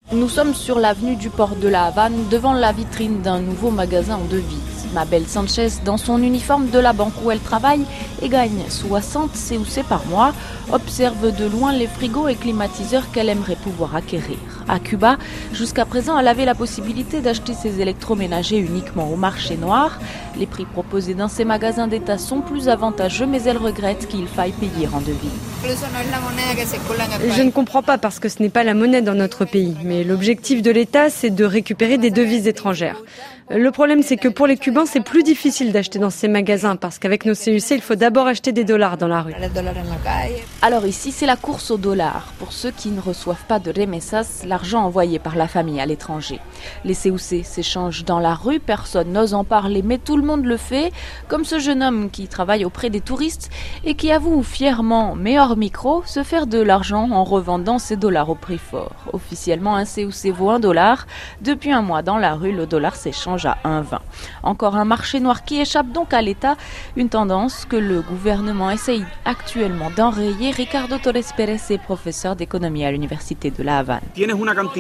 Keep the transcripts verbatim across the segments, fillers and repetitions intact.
Nous sommes sur l'avenue du port de la Havane, devant la vitrine d'un nouveau magasin en devises. Mabel Sanchez, dans son uniforme de la banque où elle travaille et gagne soixante C O C par mois, observe de loin les frigos et climatiseurs qu'elle aimerait pouvoir acquérir. À Cuba, jusqu'à présent, elle avait la possibilité d'acheter ses électroménagers uniquement au marché noir. Les prix proposés dans ces magasins d'État sont plus avantageux, mais elle regrette qu'il faille payer en devises. Je ne comprends pas parce que ce n'est pas la monnaie dans notre pays, mais l'objectif de l'État, c'est de récupérer des devises étrangères. Le problème, c'est que pour les Cubains, c'est plus difficile d'acheter dans ces magasins parce qu'avec nos C U C, il faut d'abord acheter des dollars dans la rue. Alors ici, c'est la course au dollar. Pour ceux qui ne reçoivent pas de remessas, l'argent envoyé par la famille à l'étranger. Les C O C s'échangent dans la rue, personne n'ose en parler, mais tout le monde le fait, comme ce jeune homme qui travaille auprès des touristes et qui avoue fièrement, mais hors micro, se faire de l'argent en revendant ses dollars au prix fort. Officiellement, un C O C vaut un dollar. Depuis un mois, dans la rue, le dollar s'échange à un virgule vingt. Encore un marché noir qui échappe donc à l'État, une tendance que le gouvernement essaye actuellement d'enrayer. Ricardo Torres Pérez est professeur d'économie à l'université de la Havane. Il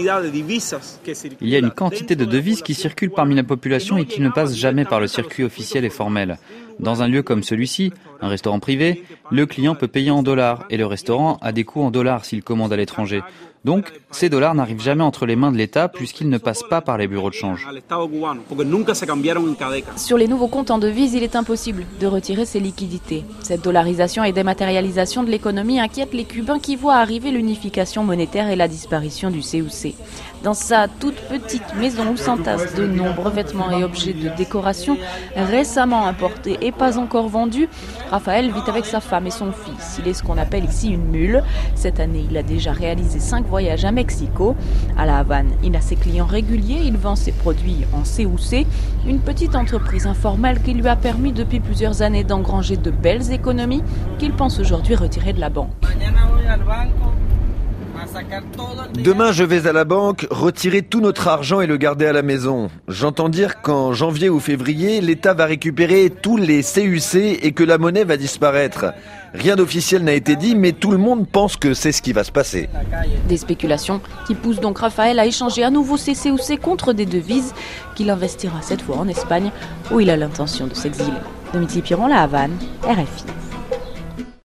y a une quantité de devises qui circulent parmi la population et qui ne passent jamais par le circuit officiel et formel. Dans un lieu comme celui-ci, un restaurant privé, le client peut payer en dollars et le restaurant a des coûts en dollars s'il commande à l'étranger. Donc, ces dollars n'arrivent jamais entre les mains de l'État puisqu'ils ne passent pas par les bureaux de change. Sur les nouveaux comptes en devises, il est impossible de retirer ces liquidités. Cette dollarisation et dématérialisation de l'économie inquiète les Cubains qui voient arriver l'unification monétaire et la disparition du C O C. Dans sa toute petite maison où s'entassent de nombreux vêtements et objets de décoration récemment importés et pas encore vendus, Raphaël vit avec sa femme et son fils. Il est ce qu'on appelle ici une mule. Cette année, il a déjà réalisé cinq voyages à Mexico. À la Havane, il a ses clients réguliers, il vend ses produits en C O C, une petite entreprise informelle qui lui a permis depuis plusieurs années d'engranger de belles économies qu'il pense aujourd'hui retirer de la banque. Demain, je vais à la banque retirer tout notre argent et le garder à la maison. J'entends dire qu'en janvier ou février, l'État va récupérer tous les C U C et que la monnaie va disparaître. Rien d'officiel n'a été dit, mais tout le monde pense que c'est ce qui va se passer. Des spéculations qui poussent donc Raphaël à échanger à nouveau ses C O C contre des devises qu'il investira cette fois en Espagne, où il a l'intention de s'exiler. Domitille Piron, La Havane, R F I.